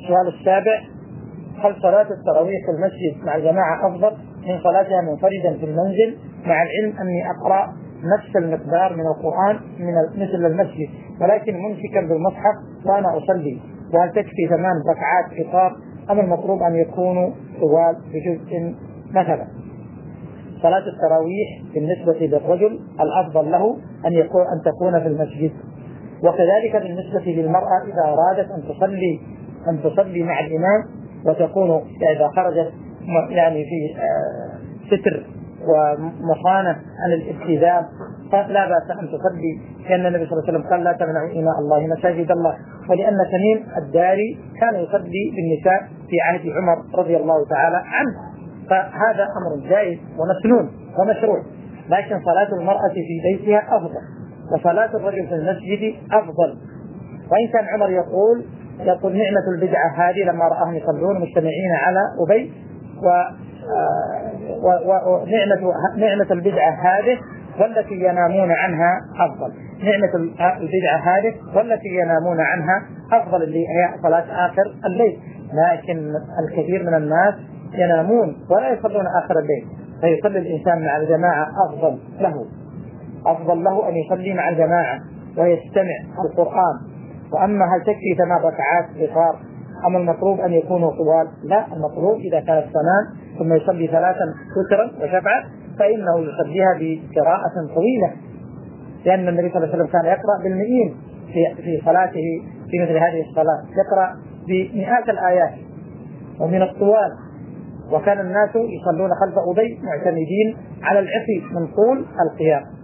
السؤال السابع: هل صلاة التراويح في المسجد مع الجماعة أفضل من صلاتها منفردا في المنزل، مع العلم أني أقرأ نفس المقدار من القرآن مثل المسجد ولكن ممسكا بالمصحف وأنا أصلي، وهل تكفي 8 ركعات إطار أم المطلوب أن يكونوا طوال بجزء؟ مثلا صلاة التراويح بالنسبة للرجل الأفضل له أن تكون في المسجد، وكذلك بالنسبة للمرأة إذا أرادت أن تصلي مع الإمام وتكون إذا خرجت يعني في ستر ومصانة عن الالتزام فلا بأس أن تصلي، لأن النبي صلى الله عليه وسلم قال: لا تمنعوا إماء الله مساجد الله. ولأن تميم الداري كان يصلي بالنساء في عهد عمر رضي الله تعالى عنه، فهذا أمر جائز ومسنون ومشروع. لكن صلاة المرأة في بيتها أفضل، وصلاة الرجل في المسجد أفضل. وإن كان عمر يقول نعمة البدعة هذه لما رآهم يصلون مجتمعين على أبي، ونعمة البدعة هذه والتي ينامون عنها أفضل. نعمة البدعة هذه والتي ينامون عنها أفضل، اللي هي صلاة آخر الليل. لكن الكثير من الناس ينامون ولا يصلون آخر الليل، فيصلي الإنسان مع الجماعة أفضل له أن يصلي مع الجماعة ويستمع القرآن. وأما هل تكفي 8 ركعات إطار أم المطلوب أن يكونوا طوال؟ لا، المطلوب إذا كان 8 ثم يصلي 3 وترا وشفعا فإنه يصليها بقراءة طويلة، لأن النبي صلى الله عليه وسلم كان يقرأ بالمئين في صلاته في مثل هذه الصلاة، يقرأ بمئات الآيات ومن الطوال. وكان الناس يصلون خلف أبي معتمدين على العصي من طول القيام.